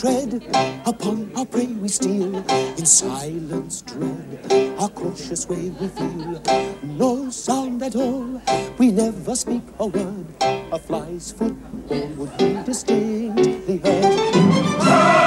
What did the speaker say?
tread, upon our prey we steal, in silence dread, our cautious way we feel. No sound at all, we never speak a word, a fly's footfall would be distinctly heard.